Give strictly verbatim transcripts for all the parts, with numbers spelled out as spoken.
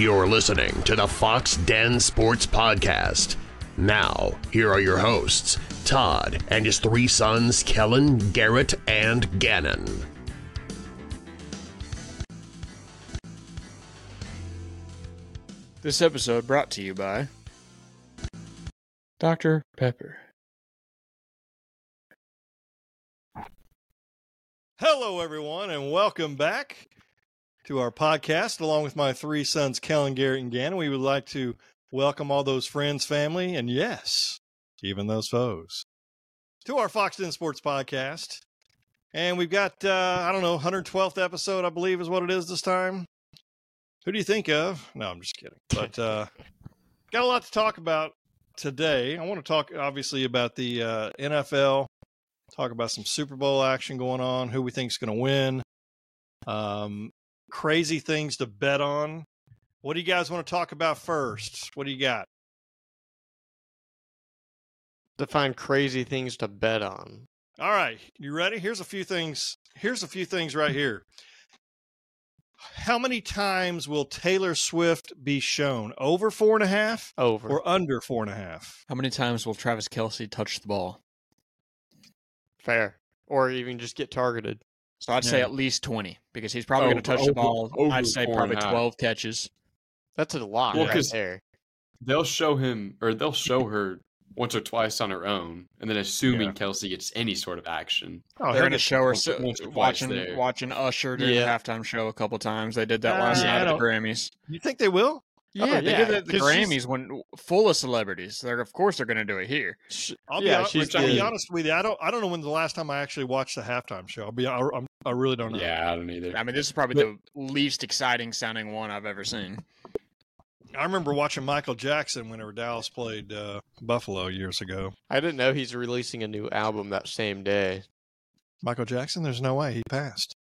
You're listening to the Fox Den Sports Podcast. Now, here are your hosts, Todd and his three sons, Kellen, Garrett, and Gannon. This episode brought to you by Doctor Pepper. Hello, everyone, and welcome back to our podcast. Along with my three sons, Kellen, Garrett, and Gannon, we would like to welcome all those friends, family, and yes, even those foes, to our Fox Den Sports Podcast. And we've got, uh, I don't know, one hundred twelfth episode, I believe is what it is this time. Who do you think of? No, I'm just kidding. But uh, got a lot to talk about today. I want to talk, obviously, about the uh, N F L, talk about some Super Bowl action going on, who we think is going to win, um, crazy things to bet on. What do you guys want to talk about first? What do you got? Define crazy things to bet on. All right, you ready? Here's a few things. Here's a few things right here. How many times will Taylor Swift be shown? Over four and a half? Over. Or under four and a half? How many times will Travis Kelce touch the ball? Fair. Or even just get targeted. So I'd say Yeah. at least twenty, because he's probably Oh, going to touch over- the ball. over I'd say four probably and a half. twelve catches. That's a lot Well, right 'cause- there. They'll show him, or they'll show her once or twice on her own, and then assuming Yeah. Kelsey gets any sort of action. Oh, They're he'll going to get- show her once- so, once or twice watching there. watching Usher during Yeah. the halftime show a couple times. They did that Uh, last yeah, night I at the don't- Grammys. You think they will? Yeah, Oh, they yeah, did it at the 'cause she's- Grammys when full of celebrities. They're of course they're going to do it here. I'll Yeah, be, hon- she's I'll be good. honest with you. I don't. I don't know when the last time I actually watched the halftime show. I'll be. I, I'm, I really don't know. Yeah, I don't either. I mean, this is probably the least exciting sounding one I've ever seen. I remember watching Michael Jackson whenever Dallas played uh, Buffalo years ago. I didn't know he's releasing a new album that same day. Michael Jackson? There's no way he passed.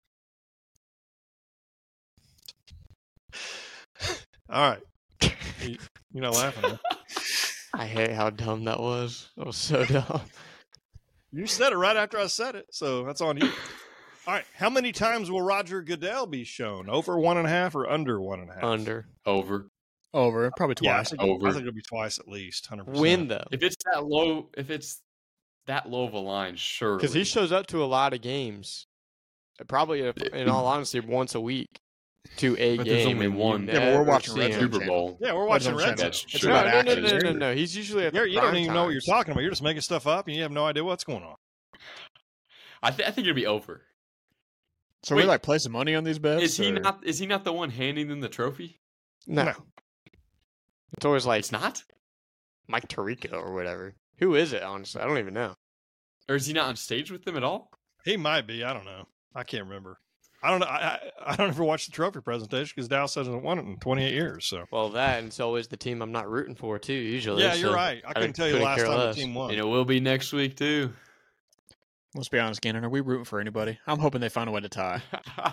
All right. You, you're not laughing. Huh? I hate how dumb that was. That was so dumb. You said it right after I said it, so that's on you. All right. How many times will Roger Goodell be shown? Over one and a half or under one and a half? Under. Over. Over, probably Yeah, I twice. think, Over. I think it'll be twice at least. one hundred percent. Win, though. If it's that low, if it's that low of a line, sure. Because he shows up to a lot of games. Probably, uh, in all honesty, once a week to a But game. there's only and you one. Yeah, but we're never watching see Red him. Zone Super Bowl. Yeah, we're Red watching Zone Red Zone. Channel. That's It's true. No, about no, no, actors. no, no, no. He's usually at the You're, you don't prime even know what you're times. talking about. You're just making stuff up, and you have no idea what's going on. I, th- I think it'd be over. So Wait. we like place some money on these bets? Is he or- not? Is he not the one handing them the trophy? No. No. It's always like It's not. Mike Tirico or whatever. Who is it, honestly? I don't even know. Or is he not on stage with them at all? He might be. I don't know. I can't remember. I don't know. I, I, I don't ever watch the trophy presentation because Dallas hasn't won it in twenty-eight years. So Well, that, and it's always the team I'm not rooting for, too, usually. yeah, you're so right. I couldn't I tell you the couldn't last care time less. the team won. And it will be next week too. Let's be honest, Gannon. Are we rooting for anybody? I'm hoping they find a way to tie.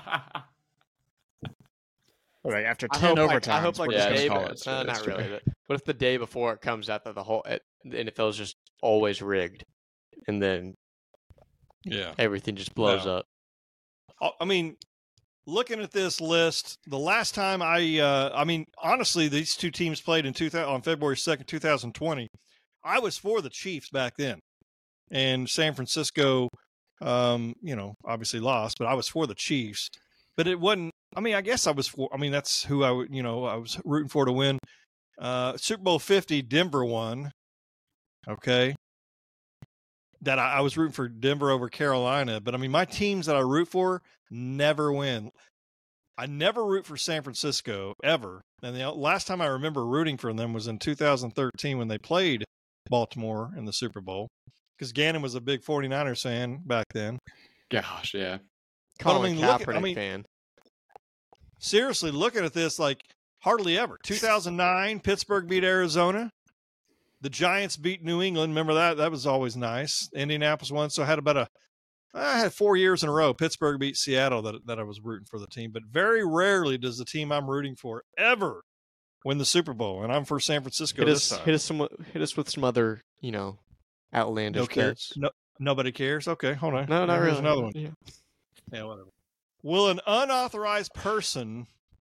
Okay, after I ten hope, like, overtimes, I hope like we're Yeah, the just day, gonna but- call be- it. uh, that's not true. really. But what if the day before it comes out that the whole it, the N F L is just always rigged, and then yeah. everything just blows No. up? I- I mean, looking at this list, the last time I, uh, I mean, honestly, these two teams played in two thousand on February second, two thousand twenty. I was for the Chiefs back then, and San Francisco, um, you know, obviously lost, but I was for the Chiefs. But it wasn't. I mean, I guess I was for. I mean, that's who I would, you know, I was rooting for to win. Uh, Super Bowl fifty, Denver won. Okay. That I, I was rooting for Denver over Carolina, but I mean, my teams that I root for never win. I never root for San Francisco ever. And the last time I remember rooting for them was in two thousand thirteen when they played Baltimore in the Super Bowl. Because Gannon was a big 49ers fan back then. Gosh, yeah. But I Colin mean, look Kaepernick at- I mean- fan. Seriously, looking at this, like hardly ever. two thousand nine, Pittsburgh beat Arizona. The Giants beat New England. Remember that? That was always nice. Indianapolis won. So I had about a, I had four years in a row. Pittsburgh beat Seattle that, that I was rooting for the team. But very rarely does the team I'm rooting for ever win the Super Bowl. And I'm for San Francisco Hit this us, time. hit us, some, hit us with some other, you know, outlandish no care. bets. No, nobody cares. Okay, hold on. No, not Here's really. another one. Yeah. Yeah, whatever. Will an unauthorized person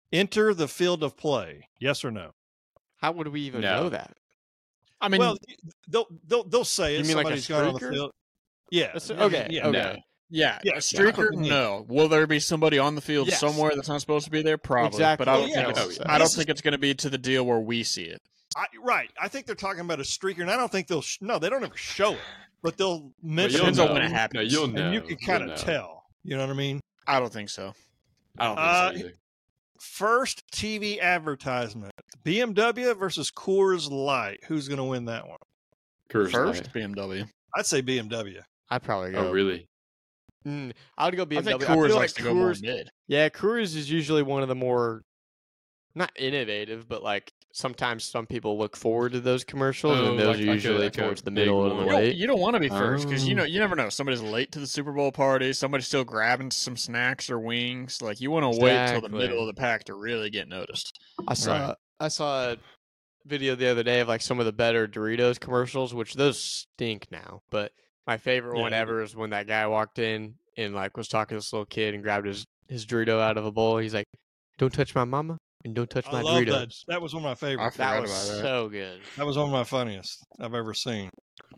enter the field of play? Yes or no? How would we even No. know that? I mean, well, they'll they'll they'll say it. You mean like a Somebody's gone on the streaker? field. Yeah. That's- yeah, okay, Yeah. okay. No. yeah, Yeah, a that's streaker, what I mean. no. Will there be somebody on the field Yes. somewhere that's not supposed to be there? Probably. Exactly. But I don't Well, yeah, think oh, it's, yeah. I don't This is- think it's going to be to the deal where we see it. I, right. I think they're talking about a streaker, and I don't think they'll. Sh- no, they don't ever show it, but they'll But mention Depends it, on when it know. happens. No, you'll know. and you can You'll kind of know. tell. You know what I mean? I don't think so. I don't think Uh, so either. First T V advertisement: B M W versus Coors Light. Who's going to win that one? Coors First, Light. B M W. I'd say B M W. I'd probably go. Oh, really? Mm, I would go B I M think W. I, Coors feel likes like to go more Coors. mid. Yeah, Coors is usually one of the more, not innovative, but like sometimes some people look forward to those commercials, Oh, and those like- are like a- usually like a towards the big middle of one. the You don't, late. you don't want to be first because you Oh. know you never know. Somebody's late to the Super Bowl party. Somebody's still grabbing some snacks or wings. Like you want to wait till the Exactly. middle of the pack to really get noticed. I saw I saw a video the other day of like some of the better Doritos commercials, which those stink now. But my favorite Yeah, one they do. ever is when that guy walked in and like was talking to this little kid and grabbed his his Dorito out of a bowl. He's like, "Don't touch my mama and don't touch I my love Doritos." that. That was one of my I favorites. forgot That was about that. so good. That was one of my funniest I've ever seen.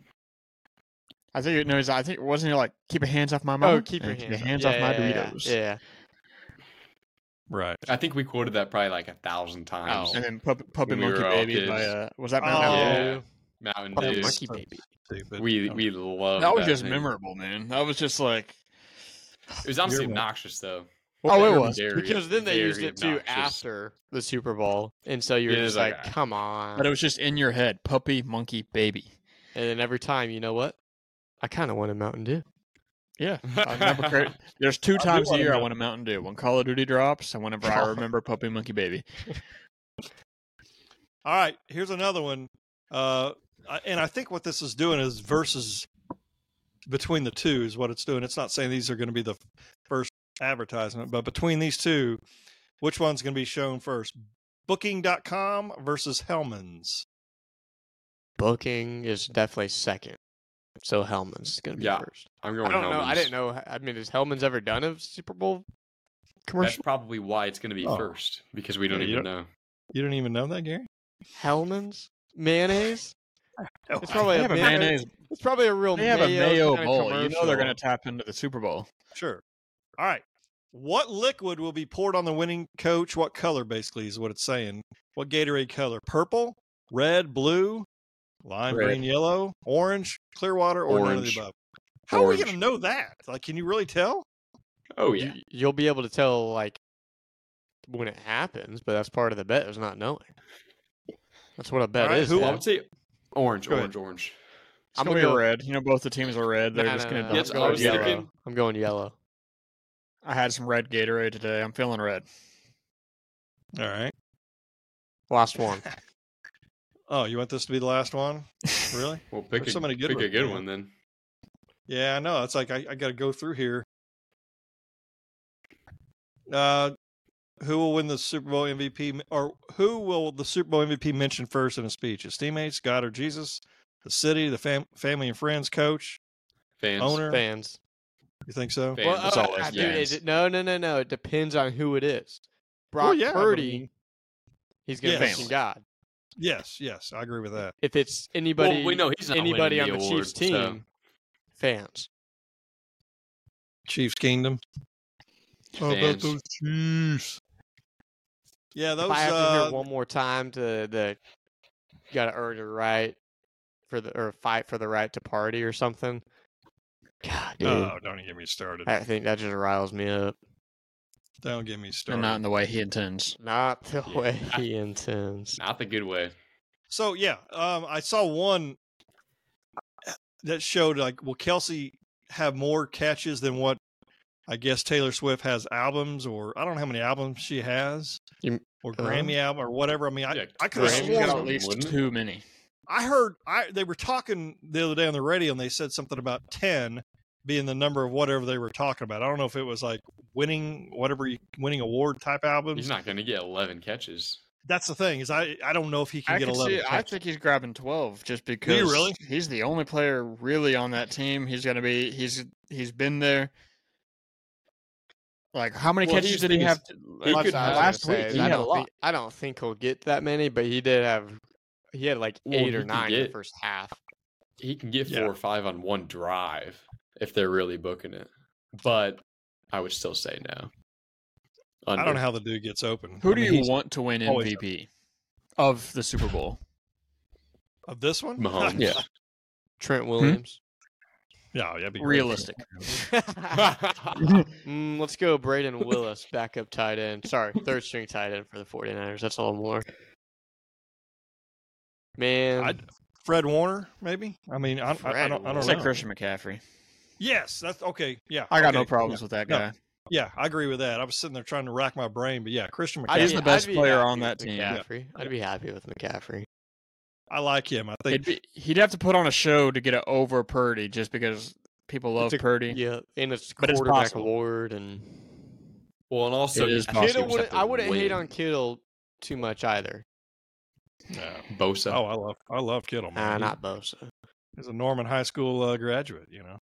I think it knows. I think wasn't it like keep your hands off my mama? Oh, keep your And hands, off yeah, my yeah, yeah, Doritos. Yeah. Right. I think we quoted that probably like a thousand times. And then Puppy, Puppy When we Monkey were all Baby by kids. uh, was that Oh, Mountain Dew? yeah. Mountain Oh, Dew. monkey baby. Stupid. We Oh. we love That was that just thing. memorable, man. That was just like It was honestly You're right. obnoxious though. Oh, it Very, was. very, Because then they used very it too obnoxious. after the Super Bowl, and so you're Yeah, just it's like, like, ah. "Come on!" but it was just in your head. Puppy Monkey Baby. And then every time, you know what? I kind of want a Mountain Dew. Yeah, I remember. cra- There's two I do times a want a year I Mountain- want a Mountain Dew. When Call of Duty drops, and whenever I remember Puppy Monkey Baby. All right, here's another one. Uh, I- and I think what this is doing is versus between the two is what it's doing. It's not saying these are going to be the first advertisement, but between these two, which one's going to be shown first? Booking dot com versus Hellman's. Booking is definitely second, so Hellman's is gonna be Yeah. first. I'm I going. don't know. I Hellman's. didn't know. I mean, has Hellman's ever done a Super Bowl That's commercial? probably why it's going to be Oh. first because we don't Yeah, you even know. You don't even know that, Gary? Hellman's mayonnaise. Oh, It's probably They a have a mayo- mayonnaise. It's probably a real They have a mayo, mayo kinda bowl. You know they're going to commercial. tap into the Super Bowl. Sure. All right. What liquid will be poured on the winning coach? What color, basically, is what it's saying. What Gatorade color? Purple, red, blue, lime Red. green, yellow, orange, clear water, or none of Orange. the above? How are we Orange. going to know that? Like, can you really tell? Oh yeah. You, you'll be able to tell like when it happens, but that's part of the bet is not knowing. That's what a bet All right, is. who- I man. would say orange, Go ahead. orange, orange. It's I'm going to gonna be go- red. You know, both the teams are red. They're Nah, just nah, going nah, to Yeah, I'm that's dump what I going was yellow. yellow. thinking. I'm going yellow. I had some red Gatorade today. I'm feeling red. All right. Last one. Oh, you want this to be the last one? Really? Well, pick There's a, so many good pick a ones, good man. one then. Yeah, I know. It's like I, I got to go through here. Uh, who will win the Super Bowl M V P, or who will the Super Bowl M V P mention first in a speech? His teammates, God or Jesus, the city, the fam- family and friends, coach, Fans. owner. Fans. You think so? Fans. Well, It's uh, always uh, dude, fans. it, no, no, no, no. It depends on who it is. Brock Well, yeah, but I Purdy, mean- he's going to Yes. mention God. Yes, yes, I agree with that. If it's anybody, Well, we know he's not anybody on winning the, the Chiefs award, so- team, fans. Chiefs Kingdom. How about Fans. those Chiefs? Yeah, those. if I have to hear Uh, it one more time to the, you got to earn your right for the or fight for the right to party or something. God, dude, oh, don't get me started. I think that just riles me up. Don't get me And started. not in the way he intends. Not the Yeah. way he intends. Not the good way. So yeah, um, I saw one that showed like, will Kelsey have more catches than what I guess Taylor Swift has albums, or I don't know how many albums she has, You- or uh, Grammy album, or whatever. I mean, I, Yeah, I could have Graham's Grammy's got sworn at least wouldn't it? too many. I heard I they were talking the other day on the radio, and they said something about ten being the number of whatever they were talking about. I don't know if it was like winning whatever you, winning award type albums. He's not going to get eleven catches. That's the thing is I I don't know if he can I, get could eleven. see, I catches. think he's grabbing twelve just because really? he's the only player really on that team. He's going to be he's he's been there. Like, how many Well, catches he's did he the have biggest- to, he like, could I was have- gonna last say, week? He I had a don't lot. think, I don't think he'll get that many, but he did have. He had like Well, eight he or could nine in get- the first half. He can get Yeah. four or five on one drive if they're really booking it. But I would still say no. I don't Under. know how the dude gets open. Who I do mean, you he's- want to win always M V P of the Super Bowl? of this one? Mahomes. Yeah. Trent Williams. Yeah, that'd be great. Realistic. mm, let's go Braden Willis, backup tight end. Sorry, third string tight end for the 49ers. That's a little more. Man, I'd- Fred Warner, maybe. I mean, I, I, I Fred don't, I don't Warner. Say know. Christian McCaffrey. Yes, that's okay. Yeah, I got okay. no problems Yeah. with that No. guy. Yeah, I agree with that. I was sitting there trying to rack my brain, but yeah, Christian I'd He's McCaffrey. the be- best I'd be player happy on with that team. McCaffrey. I'd be happy with McCaffrey. I like him. I He'd, think. be, he'd have to put on a show to get it over Purdy just because people love It's a- Purdy. Yeah, and it's But it's quarterback possible. award and Well, and also It is he possible. Kittle. just Would, have to I wouldn't hate win. on Kittle too much either. Yeah. Bosa. Oh, I love, I love Kittle. Nah, Man. He- not Bosa. He's a Norman High School uh, graduate. You know.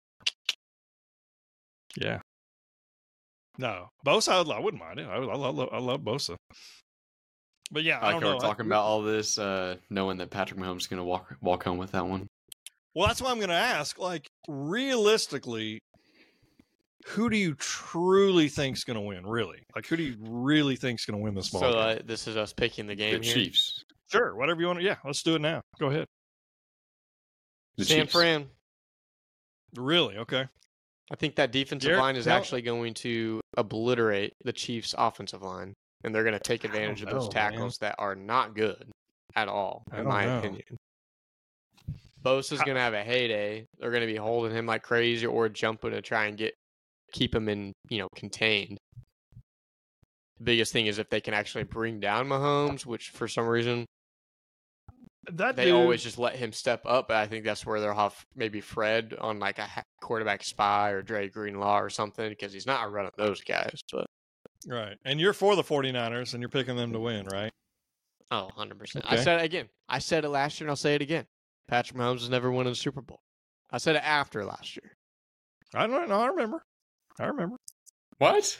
Yeah. No, Bosa. I, would, I wouldn't mind it. I, I love, I love Bosa. But yeah, I I don't like how know. we're talking about all this, uh, knowing that Patrick Mahomes is going to walk walk home with that one. Well, that's why I'm going to ask. Like, realistically, who do you truly think's going to win? Really? Like, who do you really think's going to win this ball? So game? uh, this is us picking the game The here. Chiefs. Sure, whatever you want to. Yeah, let's do it now. Go ahead. The San Chiefs. Fran. Really? Okay. I think that defensive Garrett, line is tell- actually going to obliterate the Chiefs' offensive line, and they're going to take advantage of those know, man. tackles that are not good at all, I in don't my know. opinion. Bosa's going to have a heyday. They're going to be holding him like crazy or jumping to try and get keep him in, you know, contained. The biggest thing is if they can actually bring down Mahomes, which for some reason That they dude, always just let him step up. But I think that's where they'll have maybe Fred on like a ha- quarterback spy or Dre Greenlaw or something because he's not running those guys. But right. And you're for the 49ers, and you're picking them to win, right? oh, one hundred percent. I Okay. said it again. I said it last year and I'll say it again. Patrick Mahomes has never won a Super Bowl. I said it after last year. I don't know. I remember. I remember. What?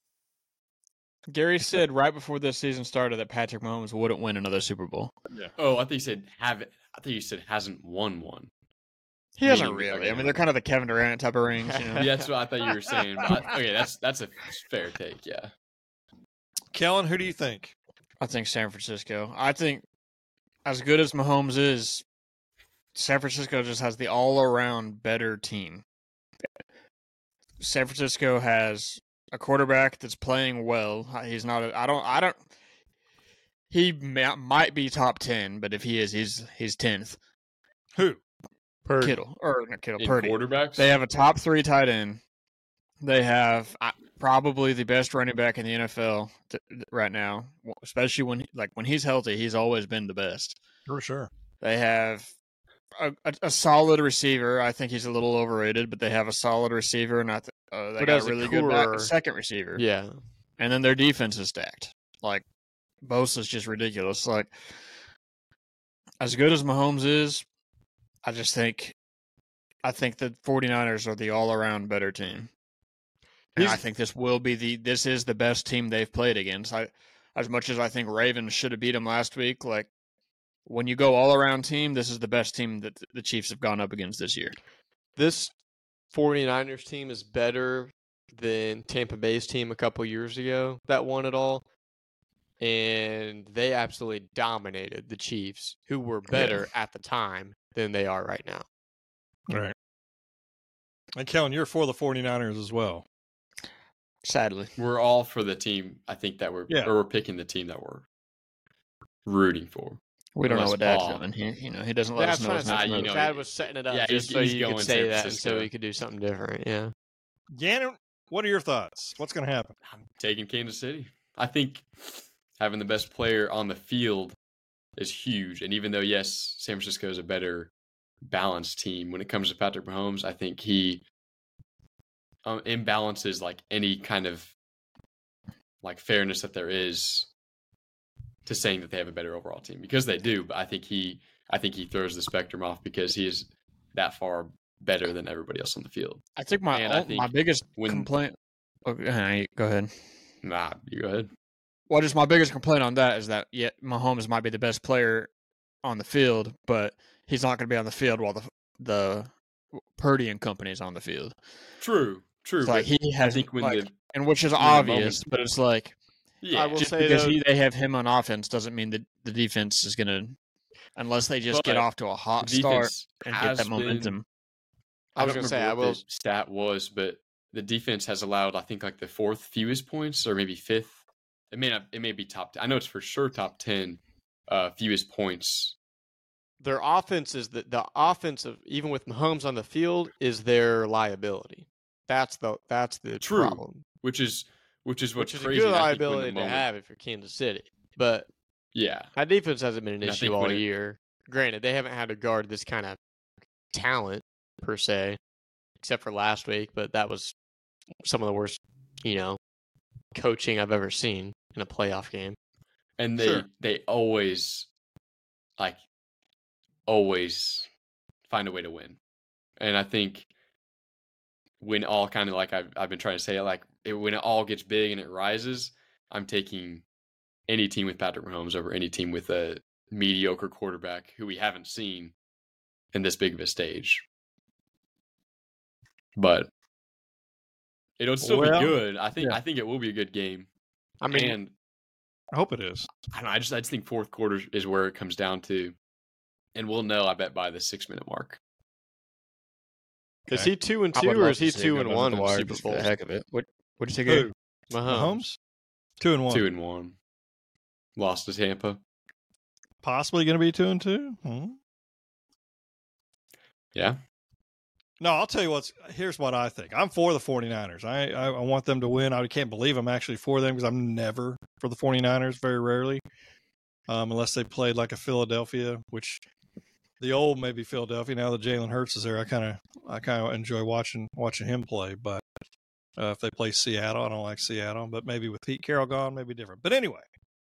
Gary said right before this season started that Patrick Mahomes wouldn't win another Super Bowl. Oh, I think you said have it. I think you said hasn't won one. He hasn't Meaning, really. okay. I mean, they're kind of the Kevin Durant type of rings. You know? Yeah, that's what I thought you were saying. But I- okay, that's that's a fair take. Yeah. Kellen, who do you think? I think San Francisco. I think as good as Mahomes is, San Francisco just has the all-around better team. San Francisco has a quarterback that's playing well. He's not. A, I don't. I don't. He may, might be top ten, but if he is, he's he's tenth. Who? Kittle or not Kittle? In Purdy. quarterbacks. They have a top three tight end. They have uh, probably the best running back in the N F L th- th- right now, especially when like when he's healthy. He's always been the best. For sure. They have a, a, a solid receiver. I think he's a little overrated, but they have a solid receiver, and I think uh, they But got as a a really good back, core- second receiver. Yeah. And then their defense is stacked. Like Bosa's just ridiculous. Like as good as Mahomes is, I just think I think the 49ers are the all-around better team. And I He's- think this will be the this is the best team they've played against. I as much as I think Ravens should have beat them last week, like when you go all-around team, this is the best team that the Chiefs have gone up against this year. This 49ers team is better than Tampa Bay's team a couple years ago that won it all. And they absolutely dominated the Chiefs, who were better at the time than they are right now. Right. And Kellen, you're for the 49ers as well. Sadly. We're all for the team. I think that we're Yeah. or we're picking the team that we're rooting for. We don't know Unless what Dad's Paul- doing. He, you know, he doesn't let That's us know what his I'm next saying. saying. you move. know, Dad was setting it up yeah, just he's- so he's you could going say San that and Francisco. so he could do something different. Yeah. Gannon, what are your thoughts? What's going to happen? I'm taking Kansas City. I think having the best player on the field is huge. And even though, yes, San Francisco is a better balanced team, when it comes to Patrick Mahomes, I think he um, imbalances like any kind of like fairness that there is to saying that they have a better overall team, because they do. But I think he, I think he throws the spectrum off because he is that far better than everybody else on the field. I think my And I ul- think my biggest when- complaint. Okay, go ahead. Nah, you go ahead. Well, just my biggest complaint on that is that yeah, Mahomes might be the best player on the field, but he's not going to be on the field while the the Purdy and company is on the field. True, true. It's like he has, I think when like, the and which is when the obvious, moment- but it's like yeah, I will just say because though- he, they have him on offense doesn't mean that the defense is going to, unless they just get But off to a hot the start defense and get has that been- momentum. I was don't gonna say remember I what will. the stat was, but the defense has allowed, I think, like the fourth fewest points, or maybe fifth. It may not. It may be top. ten. I know it's for sure top ten uh, fewest points. Their offense is the the offense of even with Mahomes on the field is their liability. That's the that's the True. problem. Which is which is what's Which is crazy. a good and I think when the liability to moment- have if you're Kansas City. But Yeah, that defense hasn't been an And I issue think all when it- year. Granted, they haven't had to guard this kind of talent per se, except for last week. But that was some of the worst, you know, coaching I've ever seen in a playoff game. and they Sure. they always like always find a way to win, and I think when all kind of like I've I've been trying to say, like it, when it all gets big and it rises, I'm taking any team with Patrick Mahomes over any team with a mediocre quarterback who we haven't seen in this big of a stage. But it'll still Well, be good. I think yeah. I think it will be a good game. I mean, and I hope it is. I don't know, I just I just think fourth quarter is where it comes down to, and we'll know, I bet, by the six minute mark. is Okay. he two and I two, would or love is to he see it two go and down to one the in wire Super just for the Bowls? heck of it. What what did you Who? get? Mahomes. Mahomes? Two and one. Two and one, lost to Tampa. Possibly going to be two and two. Hmm. Yeah, No, I'll tell you what's. Here's what I think. I'm for the 49ers. I, I, I want them to win. I can't believe I'm actually for them because I'm never for the 49ers, very rarely, um, unless they played like a Philadelphia, which the old maybe Philadelphia. Now that Jalen Hurts is there, I kind of I kind of enjoy watching watching him play. But uh, if they play Seattle, I don't like Seattle. But maybe with Pete Carroll gone, maybe different. But anyway,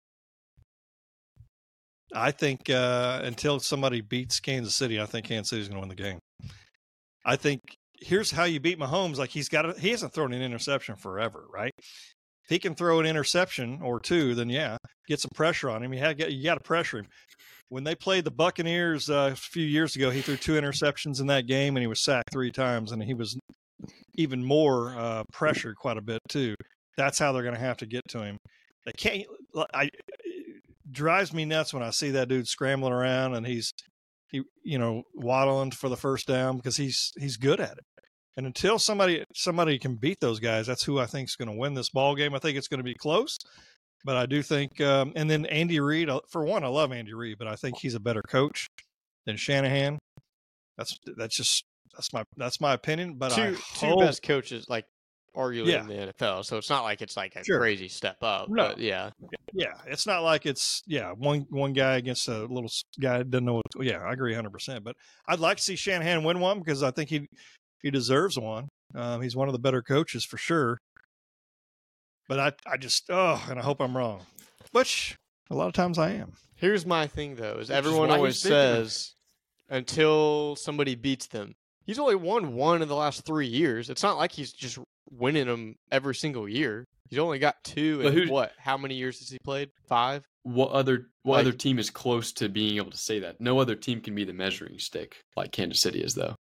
I think uh, until somebody beats Kansas City, I think Kansas City is going to win the game. I think here's how you beat Mahomes. Like he's got, a, he hasn't thrown an interception forever, right? If he can throw an interception or two, then yeah, get some pressure on him. You had, you got to pressure him. When they played the Buccaneers uh, a few years ago, he threw two interceptions in that game, and he was sacked three times, and he was even more uh, pressured quite a bit too. That's how they're going to have to get to him. They can't. I it drives me nuts when I see that dude scrambling around and he's he you know waddling for the first down because he's he's good at it. And until somebody somebody can beat those guys, that's who I think is going to win this ball game. I think it's going to be close, but I do think. Um, and then Andy Reid, for one, I love Andy Reid, but I think he's a better coach than Shanahan. That's that's just that's my that's my opinion. But two I two hope, best coaches, like arguably Yeah. in the N F L. So it's not like it's like a Sure. crazy step up. No. But yeah, Yeah, it's not like it's yeah one one guy against a little s- guy that doesn't know. What, yeah, I agree one hundred percent. But I'd like to see Shanahan win one because I think he he deserves one. Um, he's one of the better coaches for sure. But I I just oh, and I hope I'm wrong, which a lot of times I am. here's my thing though: is is everyone why he's always thinking of- says until somebody beats them. He's only won one in the last three years. It's not like he's just winning them every single year. He's only got two. But In who- what? How many years has he played? Five. What other what Like- other team is close to being able to say that? No other team can be the measuring stick like Kansas City is, though.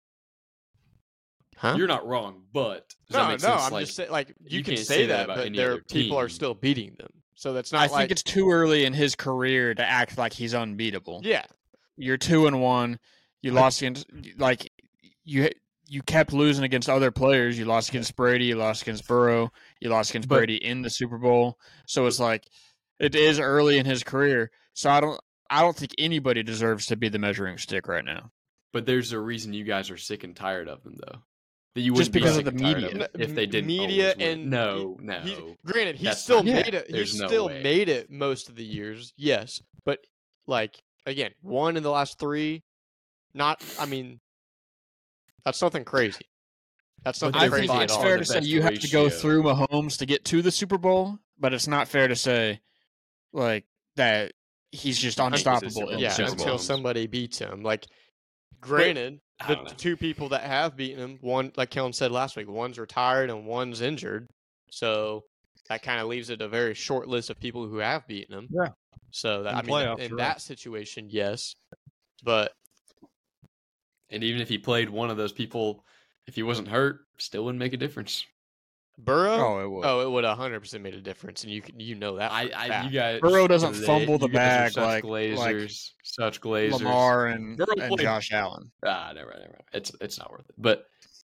Huh? You're not wrong, but does no, that no. make sense? I'm like, just saying, like you, you can can't say, say that that, about but any their other people are team. still beating them. So that's not I like think it's too early in his career to act like he's unbeatable. yeah. You're two and one. You lost against like you you kept losing against other players. You lost against Brady. You lost against Burrow. You lost against But- Brady in the Super Bowl. So it's like it is early in his career. So I don't I don't think anybody deserves to be the measuring stick right now. but there's a reason you guys are sick and tired of them, though. That you Just wouldn't be because of sick the and tired media. them if they didn't media always win. and no, he- no. he- granted, he's That's still not- made it. There's He's no still way. made it most of the years. Yes, but like again, one in the last three. Not. I mean, that's nothing crazy. That's But nothing I they're crazy think by it's at all. fair the to say best you have to go ratio. through Mahomes to get to the Super Bowl, but it's not fair to say like that he's just I think it's unstoppable a in Yeah, the Super Super until Bowl. Mahomes. somebody beats him. Like, granted, I the don't know. two people that have beaten him, one, like Kellen said last week, one's retired and one's injured. So that kind of leaves it a very short list of people who have beaten him. Yeah. So that, In I the mean, playoffs, in you're that right. situation, yes. But And even if he played one of those people, if he wasn't hurt, still wouldn't make a difference. Burrow, Oh, it would. oh, it would one hundred percent made a difference, and you can, you know that. I, for a I fact. you guys, Burrow doesn't they- fumble the you guys are bag such like- glazers, like such glazers. Lamar and, Burrow and played- Josh Allen. Ah, never, never. mind. It's it's not worth it. But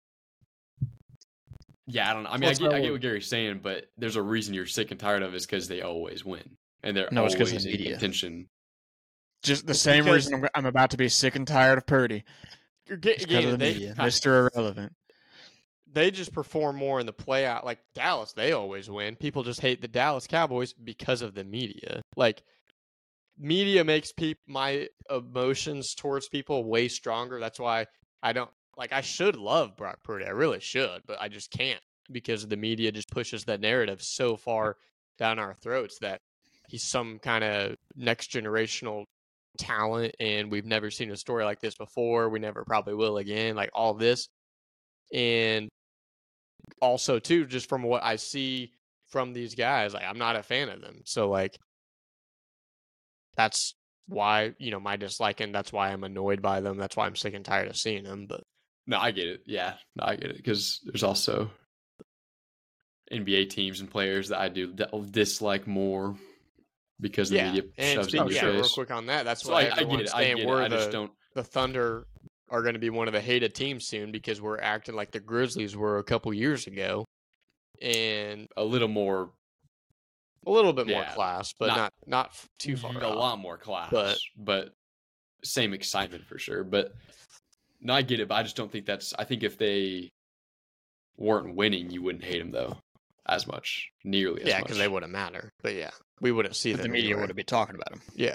yeah, I don't know. I mean, I What's get, not I get worth what Gary's saying, but there's a reason you're sick and tired of it is because they always win, and they're No, it's 'cause of always the in media. contention. Just the It's same because- reason I'm, I'm about to be sick and tired of Purdy. You're get, It's because of the they, media. Mister Irrelevant. they just perform more in the playout. Like Dallas, they always win. People just hate the Dallas Cowboys because of the media. Like media makes peop my emotions towards people way stronger. That's why I don't like. I should love Brock Purdy. I really should, but I just can't because the media just pushes that narrative so far down our throats that he's some kind of next generational talent, and we've never seen a story like this before. We never probably will again. Like all this. And also too, just from what I see from these guys, like I'm not a fan of them. So like that's why, you know, my dislike, and that's why I'm annoyed by them. That's why I'm sick and tired of seeing them. But No, I get it. Yeah, no, I get it because there's also N B A teams and players that I do that dislike more because the yeah, media and shoves it in speaking, your yeah, real face. quick on that, that's So why I, I get everyone's it. I saying get it. we're I just the don't. the Thunder are going to be one of the hated teams soon because we're acting like the Grizzlies were a couple years ago, and A little more, a little bit more Yeah, class, but not- not not, f- too far. a off. lot more class, but- but same excitement for sure. But no, I get it. But I just don't think that's. I think if they weren't winning, you wouldn't hate them though as much, nearly as Yeah, much. because they wouldn't matter. But yeah, we wouldn't see But them. the media anyway. would be talking about him. Yeah.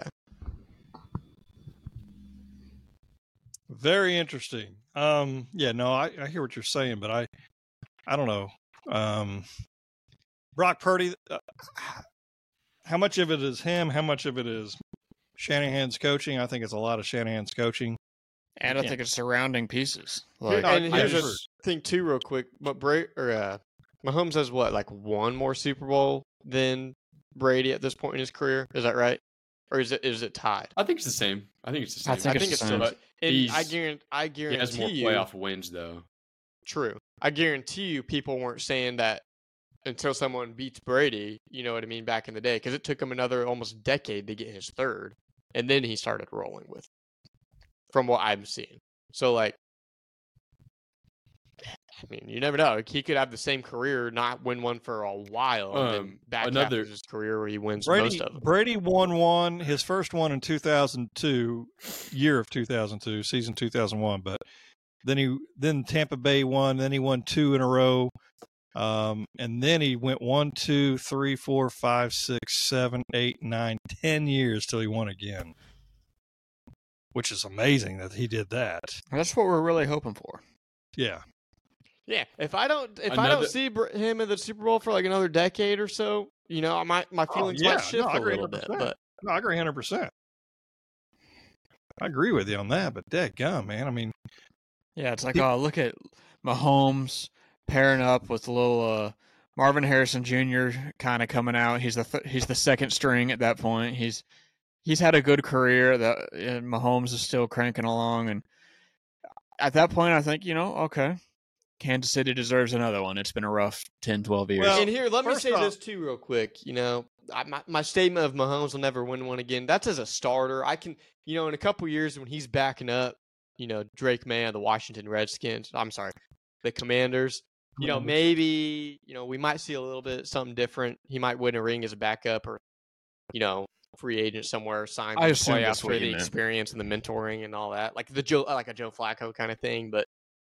Very interesting. Um, yeah, no, I, I hear what you're saying, but I, I don't know. Um, Brock Purdy, uh, how much of it is him? How much of it is Shanahan's coaching? I think it's a lot of Shanahan's coaching. And I Yeah. think it's surrounding pieces. Here- Like, No, and I here's the just- thing too, real quick. But Bra- or uh, Mahomes has what, like one more Super Bowl than Brady at this point in his career? Is that right? Or is it is it tied? I think it's the same. I think it's the same. I think I it's think the it's same. still. But And I he's- guarantee. I he guarantee has more you. playoff wins though. True. I guarantee you, people weren't saying that until someone beats Brady. You know what I mean? Back in the day, because it took him another almost decade to get his third, and then he started rolling with. From what I'm seeing, so like, I mean, you never know. He could have the same career, not win one for a while, and then Um, back another- half of his career where he wins Brady, most of them. Brady won one, his first one in two thousand two, year of two thousand two, season two thousand one. But then he, then Tampa Bay won. Then he won two in a row. Um, and then he went one, two, three, four, five, six, seven, eight, nine, ten years till he won again. Which is amazing that he did that. that's what we're really hoping for. Yeah. Yeah, if I don't, if I Another- don't see Br- him in the Super Bowl for like another decade or so, you know, my my feelings Oh, yeah. might shift No, I a agree little bit. one hundred percent. But No, I agree one hundred percent. I agree with you on that, but dadgum, man. I mean, Yeah, it's like, He- oh, look at Mahomes pairing up with little uh, Marvin Harrison Junior kind of coming out. He's the th- he's the second string at that point. He's he's had a good career. That and Mahomes is still cranking along, and at that point, I think you know, okay, Kansas City deserves another one. It's been a rough ten, twelve years. Well, and here, let me first say off- this too, real quick. You know, I, my my statement of Mahomes will never win one again. That's as a starter. I can, you know, in a couple years when he's backing up, you know, Drake May of the Washington Redskins. I'm sorry, the Commanders. You know, Commanders. maybe you know we might see a little bit something different. He might win a ring as a backup, or you know, free agent somewhere, signed I to the assume playoffs that's what for you the meant. experience and the mentoring and all that, like the Joe, like a Joe Flacco kind of thing. But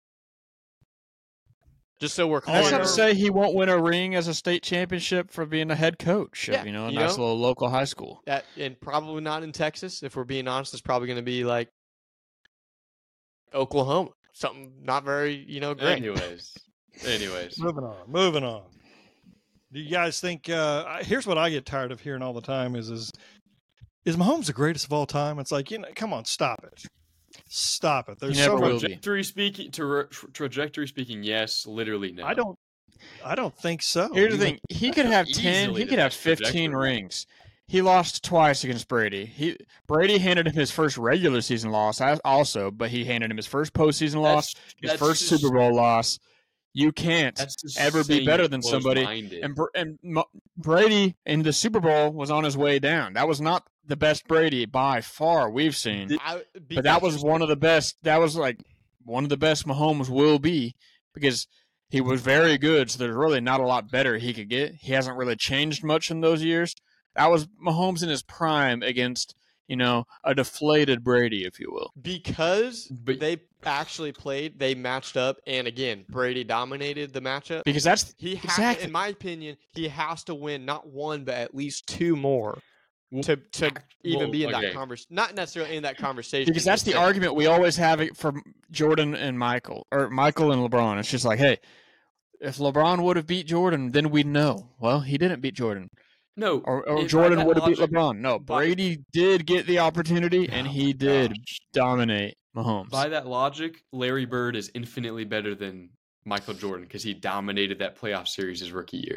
just so we're clear, That's I not to know- say he won't win a ring as a state championship for being a head coach of, Yeah, you know, a you nice know? little local high school. that, and probably not in Texas. If we're being honest, it's probably going to be like Oklahoma, something not very, you know, great. Anyways, anyways, moving on, moving on. Do you guys think? Uh, I- here's what I get tired of hearing all the time: is is is Mahomes the greatest of all time? It's like, you know, come on, stop it, stop it. There's He never so will much. be. trajectory speaking, to tra- trajectory speaking, yes. Literally, no. I don't. I don't think so. Here's the Even- thing: he could have ten, Easily he the could have best fifteen trajectory. rings. He lost twice against Brady. He Brady handed him his first regular season loss, as- also, but he handed him his first postseason loss, That's- his that's first just- Super Bowl loss. You can't That's just ever be saying better you're than somebody. close-minded. And Br- and Mo- Brady in the Super Bowl was on his way down. That was not the best Brady by far we've seen. The- I, But that was one of the best. That was like one of the best Mahomes will be because he was very good. So there's really not a lot better he could get. He hasn't really changed much in those years. That was Mahomes in his prime against, you know, a deflated Brady, if you will. because But- they actually played, they matched up, and again, Brady dominated the matchup. Because that's He has, Exactly. in my opinion, he has to win not one but at least two more Well, to to even well, be in that okay. conversation. Not necessarily in that conversation. because that's but the to- argument we always have it for Jordan and Michael, or Michael and LeBron. It's just like, hey, if LeBron would have beat Jordan, then we'd know. Well, he didn't beat Jordan. No, Or, or it- by Jordan that would have beat logic- LeBron. No, by- Brady did get the opportunity, and Oh he my did gosh. dominate Mahomes. By that logic, Larry Bird is infinitely better than Michael Jordan because he dominated that playoff series his rookie year.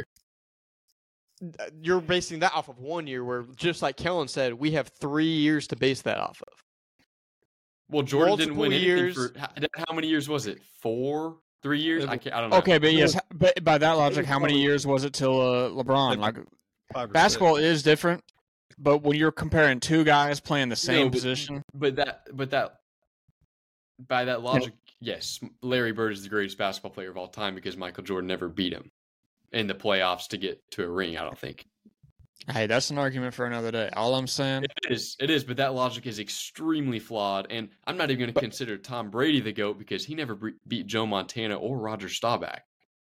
You're basing that off of one year, where just like Kellen said, we have three years to base that off of. Well, Jordan didn't win Multiple anything years. for how, how many years was it? Four, three years? I can't. I don't know. Okay, but yes, but by that logic, how many years was it till uh, LeBron? Like Five or basketball six. is different, but when you're comparing two guys playing the same No, but- position, But that, but that, by that logic, yes, Larry Bird is the greatest basketball player of all time because Michael Jordan never beat him in the playoffs to get to a ring. I don't think hey, that's an argument for another day. All I'm saying, it is. It is, but that logic is extremely flawed, and I'm not even going to consider Tom Brady the GOAT because he never bre- beat Joe Montana or Roger Staubach.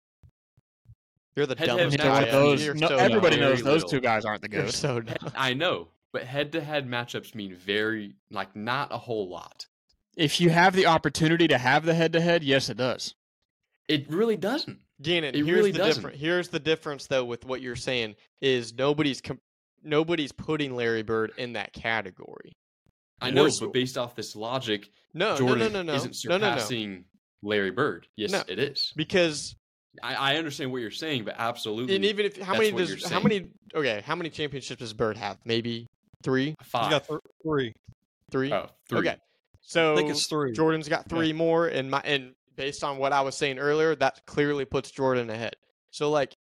You're the Head-to-head dumbest you know matchup what, guy. those, You're no, so everybody dumb. knows Very those little. two guys aren't the You're ghosts. so dumb. I know, but head-to-head matchups mean very, like, not a whole lot. If you have the opportunity to have the head-to-head, yes, it does. It really doesn't. Gannon, It here's really the doesn't. difference. Here's the difference, though, with what you're saying is nobody's com- nobody's putting Larry Bird in that category. I know, We're- but based off this logic, No, Jordan no, no, no, no, isn't no, no, no. surpassing Larry Bird. Yes, No. it is. Because I, I understand what you're saying, but absolutely, and even if how that's many what does you're how saying. many okay how many championships does Bird have? Maybe three, He's five. got th- three. three. Oh, three. Okay, so I think it's three. Jordan's got three more, and my and based on what I was saying earlier, that clearly puts Jordan ahead. So like,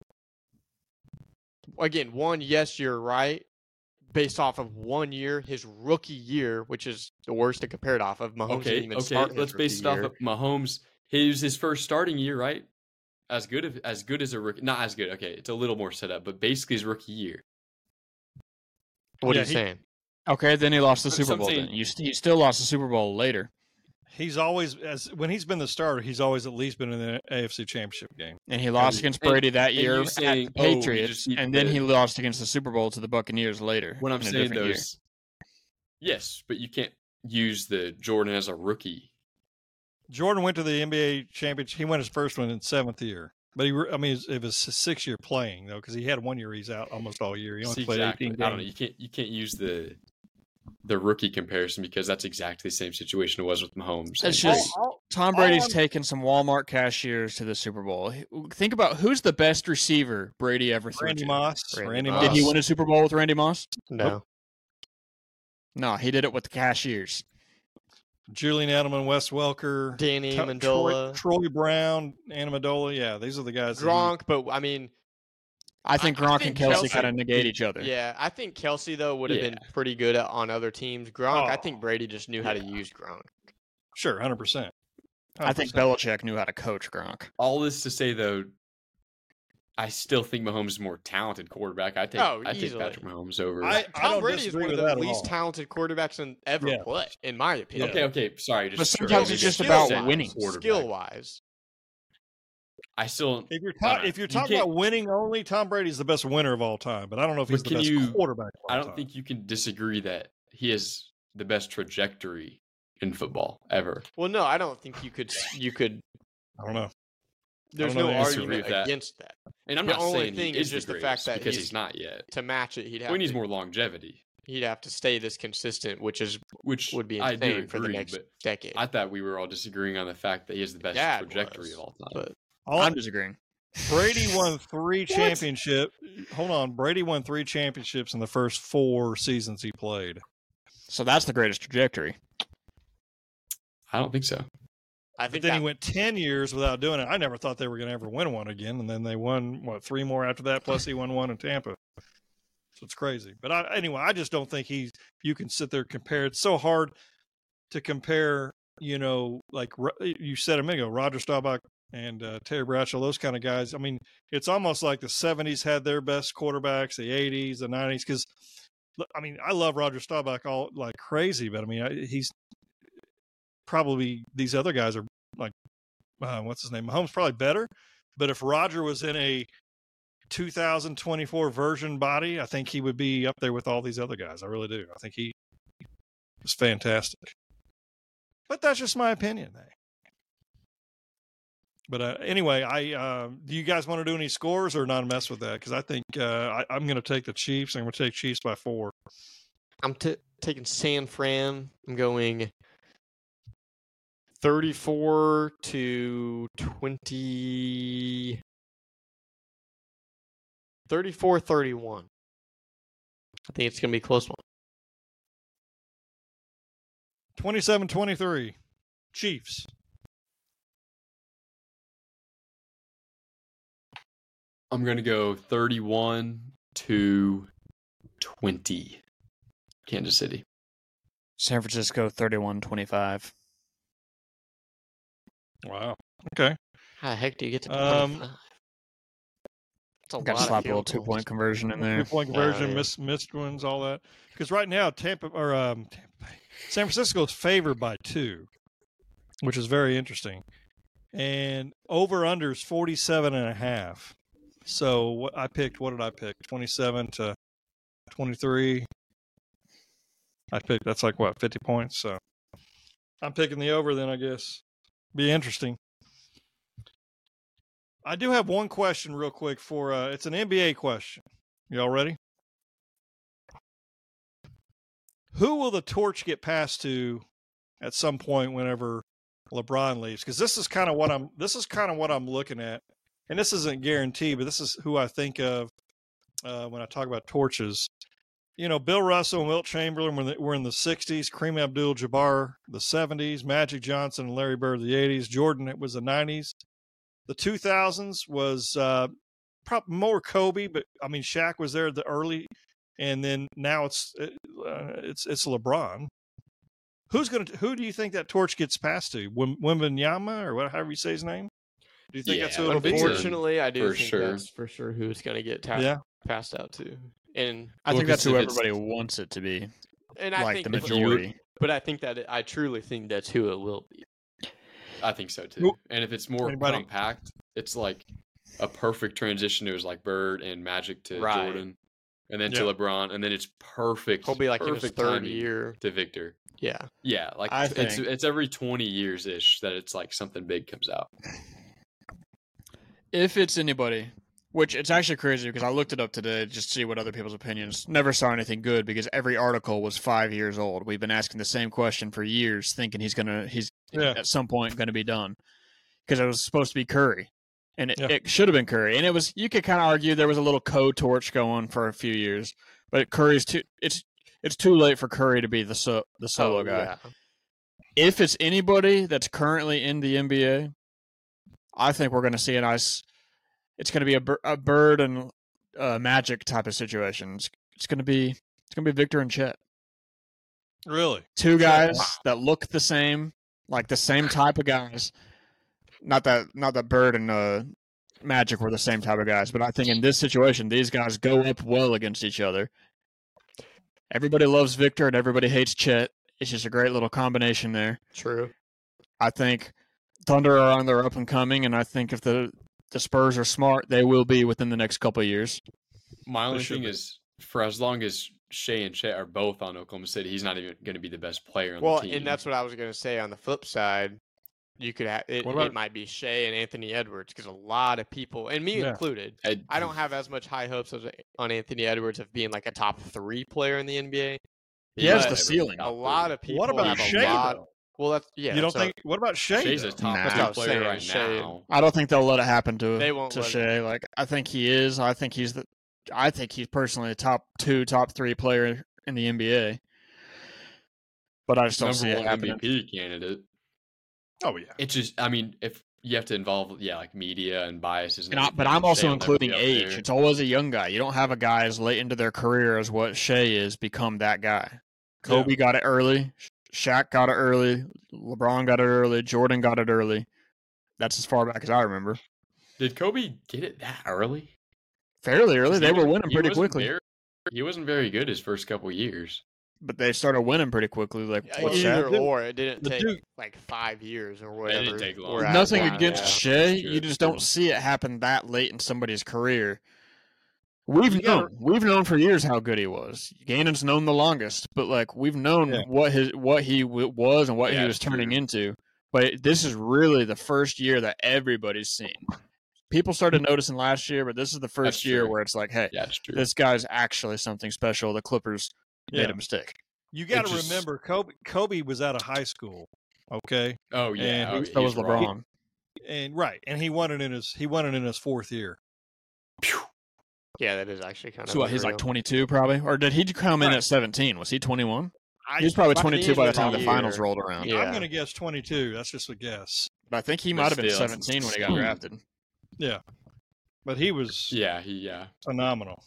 again, one, yes, you're right. Based off of one year, his rookie year, which is the worst to compare it off of. Mahomes Okay, didn't even okay. start his Let's base it rookie off year. of Mahomes. His his first starting year, right? As good of, as good as a rookie. Not as good. Okay, it's a little more set up, but basically his rookie year. What Yeah, are you he- saying? Okay, then he lost the So Super I'm Bowl. saying- Then. You, st- he still lost the Super Bowl later, He's always as when he's been the starter, he's always at least been in the A F C Championship game. and he lost And- against and- Brady that and you year at saying, the oh, we Patriots, just need and then to- he lost against the Super Bowl to the Buccaneers later. What I'm in a saying different though year. is, yes, but you can't use the Jordan as a rookie. Jordan went to the N B A championship. He won his first one in seventh year, but he, re- I mean, it was his sixth year playing though, because he had one year he's out almost all year. He only See, played exactly. eighteen I don't know. games. You can't you can't use the the rookie comparison because that's exactly the same situation it was with Mahomes. That's and just- Brady. Tom All Brady's I'm- taken some Walmart cashiers to the Super Bowl. He- Think about who's the best receiver Brady ever threw Randy to. Moss. Randy Randy Moss. Did he Moss. win a Super Bowl with Randy Moss? No. No, he did it with the cashiers. Julian Edelman, Wes Welker, Danny T- Amendola, Troy, Troy Brown, Amendola. Yeah, these are the guys. that he- Gronk, but I mean, I think I- I Gronk think and Kelsey Kelsey- kind of negate each other. yeah, I think Kelsey though would have Yeah. been pretty good at, on other teams. Gronk, I Oh. think Brady just knew how to use Gronk. Sure, hundred percent. I think Belichick knew how to coach Gronk. All this to say though, I still think Mahomes is a more talented quarterback. I take Oh, I take easily. Patrick Mahomes over. I- Tom Brady is disagree one of with the that at least all. talented quarterbacks in ever Yeah. play, in my opinion. okay, okay, sorry. Just But sure, sometimes maybe it's just skill about set winning. quarterback. Skill wise. I still. If you're I don't ta- know. if you're You talking can't- about winning only, Tom Brady's the best winner of all time. But I don't know if But he's the can best you- quarterback. Of all I don't time. think you can disagree that he has the best trajectory in football ever. Well, no, I don't think you could. You could. I don't know. There's know no the answer to argument that. against that. And I'm The not only saying thing he is is just the the fact greatest that because he's- he's not yet. To match it, he'd have We to, need more longevity, he'd have to stay this consistent, which is which would be I do insane for the agree, next but decade. I thought we were all disagreeing on the fact that he has the best Yeah, it trajectory was, of all time. but All, I'm disagreeing. Brady won three championship. Hold on, Brady won three championships in the first four seasons he played. So that's the greatest trajectory. I don't think so. I But think then that, he went ten years without doing it. I never thought they were going to ever win one again, and then they won what three more after that. Plus, he won one in Tampa. So it's crazy. But I, anyway, I just don't think he's. You can sit there and compare. It's so hard to compare. You know, like you said a minute ago, Roger Staubach and uh, Terry Bradshaw, those kind of guys. I mean, it's almost like the seventies had their best quarterbacks, the eighties, the nineties. Because, I mean, I love Roger Staubach all like crazy, but I mean, I, he's probably these other guys are like, uh, what's his name? Mahomes probably better. But if Roger was in a two thousand twenty-four version body, I think he would be up there with all these other guys. I really do. I think he was fantastic. But that's just my opinion. But uh, anyway, I uh, do you guys want to do any scores or not mess with that? Because I think uh, I, I'm going to take the Chiefs. I'm going to take Chiefs by four. I'm t- taking San Fran. I'm going thirty-four to twenty. thirty-four thirty-one. I think it's going to be a close one. twenty-seven twenty-three. Chiefs. I'm going to go thirty-one to twenty. Kansas City. San Francisco thirty-one twenty-five. Wow. Okay. How the heck do you get to Um, twenty-five? That's a Got to lot slap of a little field two goals. point conversion in there. Two point conversion, Oh, yeah. miss, missed ones, all that. Because right now, Tampa or um, Tampa Bay, San Francisco is favored by two, which is very interesting. And over under is forty-seven and a half. So what I picked, what did I pick? twenty-seven to twenty-three. I picked, that's like what, fifty points? So I'm picking the over then, I guess. Be interesting. I do have one question real quick for, uh, it's an N B A question. Y'all ready? Who will the torch get passed to at some point whenever LeBron leaves? Because this is kind of what I'm, this is kind of what I'm looking at. And this isn't guaranteed, but this is who I think of uh, when I talk about torches. You know, Bill Russell and Wilt Chamberlain were, the, were in the sixties, Kareem Abdul-Jabbar the seventies, Magic Johnson and Larry Bird the eighties, Jordan it was the nineties. The two thousands was uh, probably more Kobe, but I mean Shaq was there the early, and then now it's uh, it's it's LeBron. Who's gonna? Who do you think that torch gets passed to? Wembanyama or whatever however you say his name? Do you think Yeah, that's who it'll be? Unfortunately, I do For think sure. that's for sure who it's going to get ta- Yeah. passed out to. And I Well, think that's 'cause who if it's- everybody wants it to be. and I Like think the but- majority. But I think that it, I truly think that's who it will be. I think so too. Who- And if it's more Anybody? compact, it's like a perfect transition. It was like Bird and Magic to Right. Jordan, and then Yeah. to LeBron, and then it's perfect. He'll be like in his perfect third timing year. to Victor. Yeah. Yeah, like I it's think- it's every twenty years ish that it's like something big comes out. If it's anybody, which it's actually crazy because I looked it up today just to see what other people's opinions. Never saw anything good because every article was five years old. We've been asking the same question for years, thinking he's gonna he's Yeah. at some point going to be done because it was supposed to be Curry, and it, Yeah. it should have been Curry. And it was you could kind of argue there was a little co-torch going for a few years, but Curry's too it's it's too late for Curry to be the so, the solo Oh, guy. yeah. If it's anybody that's currently in the N B A, I think we're going to see a nice. It's going to be a, bir- a Bird and uh, Magic type of situation. It's, it's going to be it's going to be Victor and Chet, Really? two guys that look the same, like the same type of guys. Not that not that Bird and uh, Magic were the same type of guys, but I think in this situation, these guys go up well against each other. Everybody loves Victor and everybody hates Chet. It's just a great little combination there. True. I think Thunder are on their up and coming, and I think if the the Spurs are smart, they will be within the next couple of years. My only should thing be. is, for as long as Shea and Chet are both on Oklahoma City, he's not even going to be the best player on Well, the team. and that's what I was going to say on the flip side. You could have it, What about- it might be Shea and Anthony Edwards because a lot of people, and me Yeah. included, I, I don't have as much high hopes as, on Anthony Edwards of being like a top three player in the N B A. He has But the ceiling. A lot of people What about have a Shea, lot. though? Well, that's yeah. you don't that's what- think? What about Shea? Shea's a though? top Nah. That's two what I was player saying, right Shea- now. I don't think they'll let it happen to They won't to let it. Shea. Like I think he is. I think he's the. I think he's personally a top two, top three player in the N B A. But I just don't see Number it one happening. M V P candidate. Oh yeah. It's just, I mean, if you have to involve, yeah, like media and biases. And And I, everything, but I'm Shea also will never including be up age. there. It's always a young guy. You don't have a guy as late into their career as what Shea is become that guy. Kobe got it early. Shaq got it early. LeBron got it early. Jordan got it early. That's as far back as I remember. Did Kobe get it that early? Fairly early. 'Cause They he were wasn't- winning he pretty wasn't quickly. very- he wasn't very good his first couple years. But they started winning pretty quickly. Like Yeah, what yeah, Shaq. either or. It didn't the take Duke- like five years or It whatever. didn't take long. we're at Nothing now, against yeah. Shea. That's true, You that's just don't true. see it happen that late in somebody's career. We've You known, gotta- we've known for years how good he was. Gannon's known the longest, but like we've known Yeah. what his what he w- was and what Yeah, he was it's turning true. into. But this is really the first year that everybody's seen. People started noticing last year, but this is the first That's year true. where it's like, hey, Yeah, it's true. this guy's actually something special. The Clippers made Yeah. a mistake. You got to just- remember, Kobe. Kobe was out of high school. Okay, oh yeah, and oh, So was he's raw. LeBron. and right, and he won it in his he won it in his fourth year. Yeah, that is actually kind of. So what, he's like unreal. twenty-two probably? Or did he come in Right. at seventeen? Was he twenty-one? I, He was probably by the twenty-two end by the of time the the finals year- rolled around. Yeah. I'm going to guess twenty-two. That's just a guess. But I think he But might have been still. seventeen when he got drafted. Yeah, but he was Yeah, he yeah. phenomenal.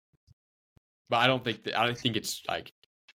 But I don't think that, I don't think it's like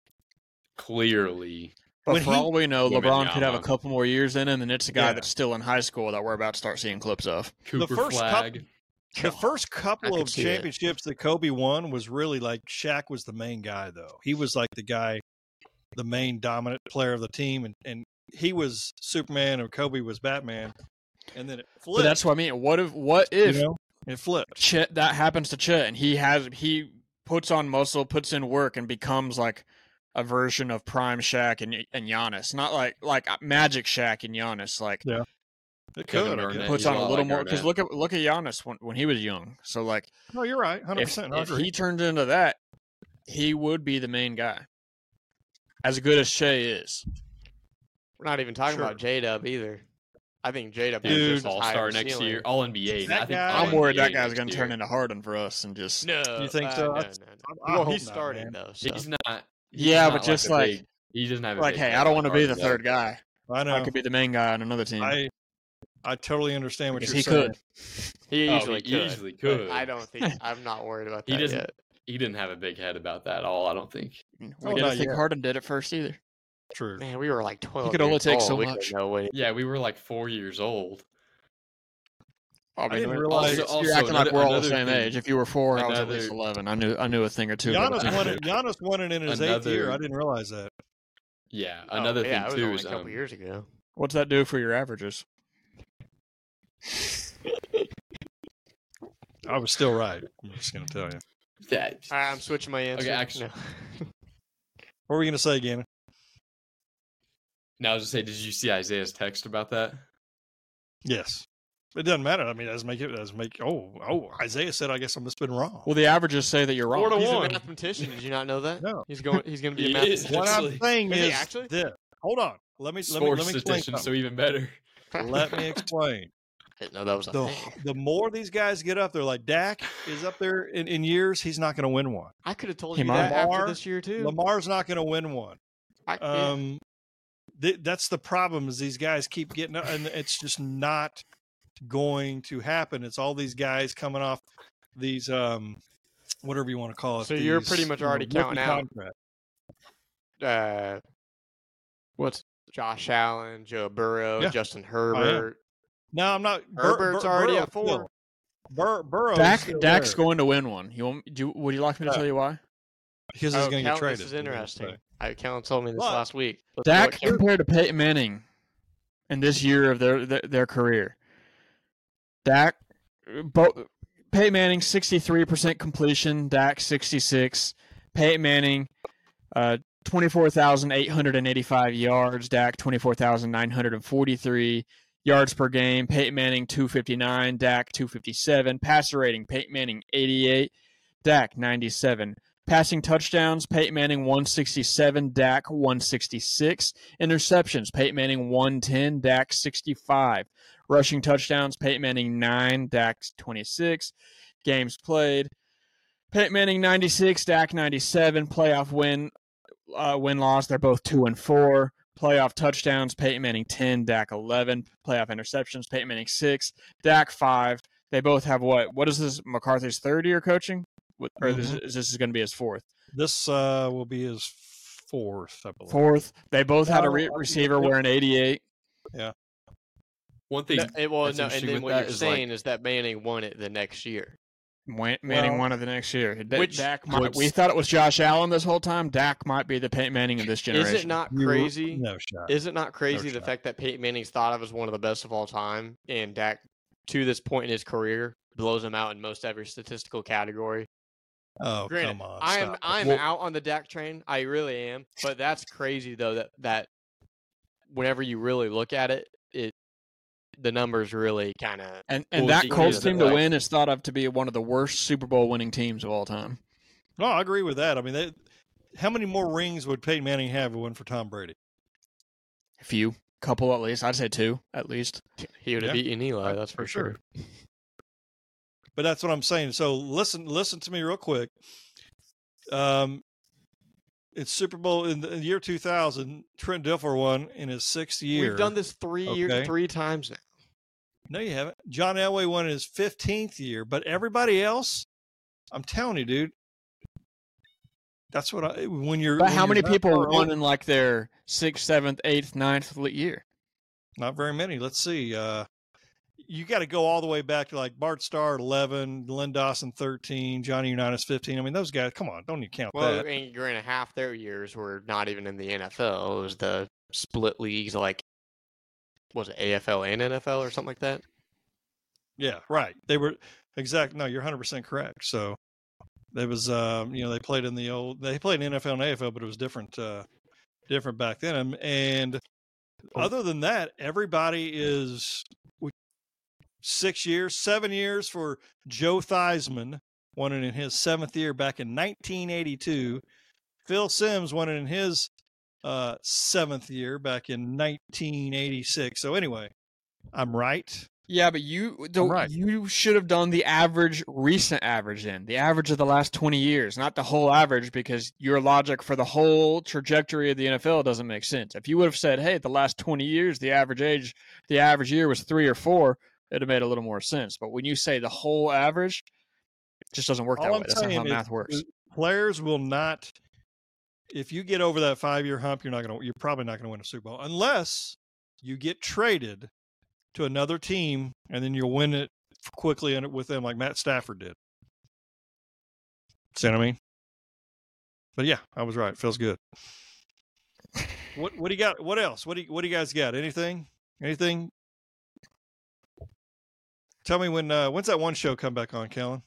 clearly. But When for he- all we know, Women, LeBron yeah, could have a man. couple more years in him, and it's a guy Yeah. that's still in high school that we're about to start seeing clips of. Cooper first flag. The first couple could of see it. championships that Kobe won was really like Shaq was the main guy, though. He was like the guy, the main dominant player of the team, and, and he was Superman and Kobe was Batman. And then it flipped. But that's what I mean. What if what if you know, it flipped. Chet, that happens to Chet, and he has he puts on muscle, puts in work, and becomes like a version of Prime Shaq and and Giannis, not like like Magic Shaq and Giannis, like It Kevin could. I Garnett. guess. puts he's on a a lot little like more. Because Garnett. look at look at Giannis when when he was young. So like No, you're right. Hundred if, percent. I if agree. he turned into that, he would be the main guy. As good as Shea is. We're not even talking Sure. about J Dub either. I think J Dub Dude. is just as All high star of a next ceiling. year, All N B A. That I think guy- I'm I'm worried that All N B A guy's next going to year. turn into Harden for us and just. No, You think uh, so? No, no, That's- no. I Well, hope he's not, starting man. though. So. He's not. he's Yeah, not but just a like- big- he doesn't have a Like, big hey, head I don't like want to be the Harden third does. guy. I know. I could be the main guy on another team. I I totally understand what Because you're he saying. could. He Oh, easily he could. easily but could. I don't think. I'm not worried about He that doesn't- yet. He didn't have a big head about that at all. I don't think. We Oh, didn't not think yet. Harden did it first either. True. Man, we were like twelve. could only years take old. so We much. didn't know what he- Yeah, we were like four years old. I, didn't we're- realize- you're Also- acting also like we're all the another same thing- age. If you were four, I was at least another- eleven. I knew I knew a thing or two. about Giannis the won team. it. Giannis won it in his eighth year. Another- I didn't realize that. Yeah, Oh, another yeah, it thing was too only is a couple um, years ago. What's that do for your averages? I was still right. I'm just going to tell you. that All right, I'm switching my answer. actually- No. What were we going to say, Gannon? Now, I was just say, did you see Isaiah's text about that? Yes. It doesn't matter. I mean, it doesn't make it. Doesn't make. Oh, oh. Isaiah said, "I guess I must have been wrong." Well, the averages say that you're Four to wrong. He's a one. mathematician. Did you not know that? No. He's going. He's going to be He a is. mathematician. what I'm actually- saying Is he is actually? this. Hold on. Let me let me Sports let me explain statistician, so something. even better. Let me explain. Didn't know that was a The thing. the more these guys get up there, like Dak is up there in, in years, he's not going to win one. I could have told He you might. that after Lamar- this year too. Lamar's not going to win one. I, yeah. Um, th- that's the problem is these guys keep getting up, and it's just not going to happen. It's all these guys coming off these um, whatever you want to call it. So you're these, pretty much you know, already rookie counting out. contracts. uh, what's Josh Allen, Joe Burrow, Yeah, Justin Herbert. No, I'm not. Bur- Herbert's Bur- already Burrow's at four. still- Bur- Burrow's Dak, still Dak's there going to win one. You want, do, would you like me to Yeah. tell you why? because he's Oh, going to get Kellen, traded. this is we're gonna interesting. say. I Kellen told me this But- last week. Let's see Dak what Kellen- compared to Peyton Manning in this year of their their, their career. Dak, bo- Peyton Manning sixty-three percent completion. Dak sixty-six. Peyton Manning, uh, twenty-four thousand eight hundred eighty-five yards. Dak twenty-four thousand nine hundred forty-three yards per game. Peyton Manning two fifty-nine. Dak two fifty-seven. Passer rating Peyton Manning eighty-eight. Dak ninety-seven. Passing touchdowns, Peyton Manning one sixty-seven, Dak one sixty-six. Interceptions, Peyton Manning one ten, Dak sixty-five. Rushing touchdowns, Peyton Manning nine, Dak twenty-six. Games played, Peyton Manning ninety-six, Dak ninety-seven. Playoff win, uh, win-loss, they're both two and four. Playoff touchdowns, Peyton Manning ten, Dak eleven. Playoff interceptions, Peyton Manning six, Dak five. They both have what? What is this, McCarthy's third year coaching? Or mm-hmm. is, is this going to be his fourth? This uh, will be his fourth, I believe. Fourth. They both had a re- receiver wearing eighty-eight. Yeah. One thing. No, it, well, no, and then what you're is saying like, is that Manning won it the next year. Manning well, won it the next year. Which, Dak might, we thought it was Josh Allen this whole time. Dak might be the Peyton Manning of this generation. Is it not crazy? No shot. Is it not crazy no the shot. fact that Peyton Manning's thought of as one of the best of all time, and Dak, to this point in his career, blows him out in most every statistical category? Oh, Granted, come on. I'm stop. I'm Well, out on the Dak train. I really am. But that's crazy though that that whenever you really look at it, it the numbers really kind of And and Well, that he Colts is team like- to win is thought of to be one of the worst Super Bowl winning teams of all time. No, I agree with that. I mean, they, how many more rings would Peyton Manning have if it wasn't for Tom Brady? A few, couple at least. I'd say two at least. he would have Yeah. beaten Eli. That's for, For sure. sure. But that's what I'm saying. So listen, listen to me real quick. Um, it's Super Bowl in the, in the year two thousand. Trent Dilfer won in his sixth year. We've done this three Okay. year, three times now. No, you haven't. John Elway won in his fifteenth year, but everybody else, I'm telling you, dude. That's what I. When you're. But when how you're many that people far won over- in like their sixth, seventh, eighth, ninth year? Not very many. Let's see. Uh, you got to go all the way back to like Bart Starr at eleven, Len Dawson thirteen, Johnny Unitas fifteen. I mean, those guys. Come on, don't you count Well, that? and granted, half their years were not even in the N F L. It was the split leagues, like was it A F L and N F L or something like that? Yeah, right. They were exact. No, you're one hundred percent correct. So there was, um, you know, they played in the old. They played in N F L and A F L, but it was different, uh, different back then. And other than that, everybody is six years, seven years for Joe Theismann, won it in his seventh year back in nineteen eighty-two. Phil Simms won it in his uh, seventh year back in nineteen eighty-six. So anyway, I'm right. Yeah, but you the, right. you should have done the average, recent average then. The average of the last twenty years, not the whole average, because your logic for the whole trajectory of the N F L doesn't make sense. If you would have said, hey, the last twenty years, the average age, the average year was three or four, it would have made a little more sense. But when you say the whole average, it just doesn't work that All way. I'm That's not how saying is- math works. is Players will not. If you get over that five-year hump, you're not going to. You're probably not going to win a Super Bowl unless you get traded to another team, and then you'll win it quickly in it with them, like Matt Stafford did. See what I mean? But yeah, I was right. Feels good. What What do you got? What else? What do you What do you guys got? Anything? Anything? Tell me when. Uh, when's that one show come back on, Kellen?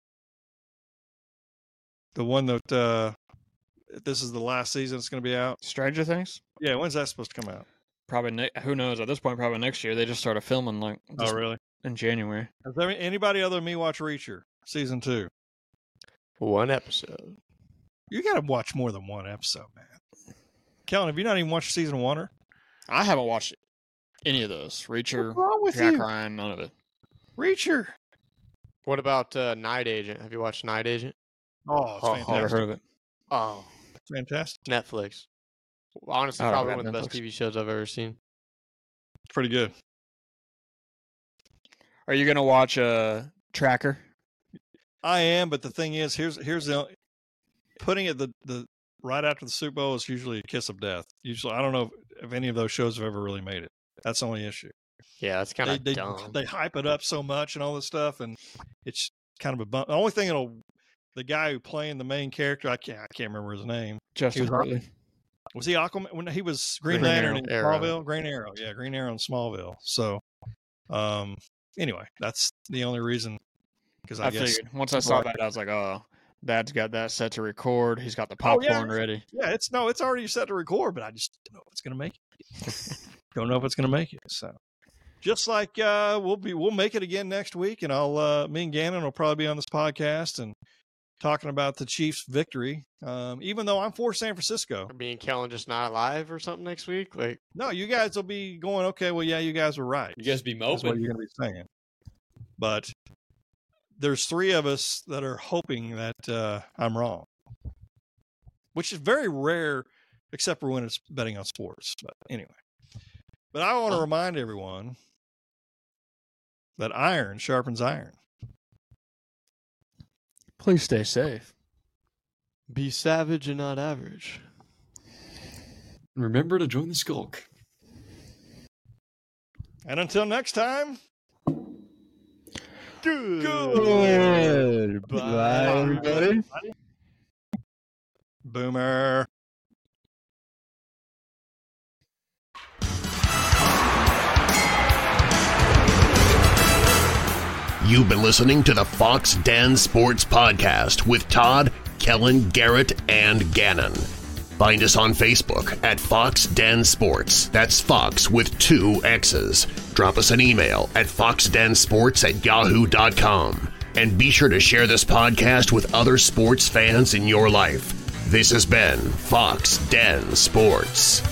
The one that uh, this is the last season. It's going to be out. Stranger Things? Yeah, when's that supposed to come out? Probably, ne- who knows? At this point, probably next year. They just started filming like this- Oh, really? in January. Has there anybody other than me watch Reacher season two? One episode. You got to watch more than one episode, man. Kellen, have you not even watched season one? Or I haven't watched any of those. Reacher, what's wrong with Jack you? Ryan, none of it. Reacher. What about uh, Night Agent? Have you watched Night Agent? Oh, it's Oh, fantastic. Never heard of it. Oh, Fantastic. Netflix. Honestly, I don't probably have one of the best Netflix. T V shows I've ever seen. Pretty good. Are you gonna watch uh, Tracker? I am, but the thing is, here's here's the putting it the the right after the Super Bowl is usually a kiss of death. Usually, I don't know if, if any of those shows have ever really made it. That's the only issue. Yeah, that's kind They of they, dumb. they hype it up so much and all this stuff, and it's kind of a bump. The only thing that'll the guy who playing the main character, I can't I can't remember his name. Justin was- Hartley. Was he Aquaman when he was Green, Green Lantern in Arrow. Smallville? Green Arrow, yeah, Green Arrow in Smallville. So, um, anyway, that's the only reason. Because I, I guess, figured once I saw that, I was like, oh, Dad's got that set to record. He's got the Oh, yeah. popcorn ready. yeah, it's no, it's already set to record, but I just don't know if it's going to make it. don't know if it's going to make it. So, just like uh, we'll be, we'll make it again next week, and I'll, uh, me and Gannon will probably be on this podcast, and talking about the Chiefs' victory, um, even though I'm for San Francisco. Are me and Kellen just not alive or something next week? Like, no, you guys will be going, okay, well, yeah, you guys were right. You guys be That's what moping. you're going to be saying. But there's three of us that are hoping that uh, I'm wrong, which is very rare, except for when it's betting on sports. But anyway, but I want to remind everyone that iron sharpens iron. Please stay safe. be savage and not average. Remember to join the Skulk. And until next time, Good. Good. Bye. Bye, everybody. Boomer. You've been listening to the Fox Den Sports Podcast with Todd, Kellen, Garrett, and Gannon. Find us on Facebook at Fox Den Sports. That's Fox with two X's. Drop us an email at foxdensports at yahoo dot com. And be sure to share this podcast with other sports fans in your life. This has been Fox Den Sports.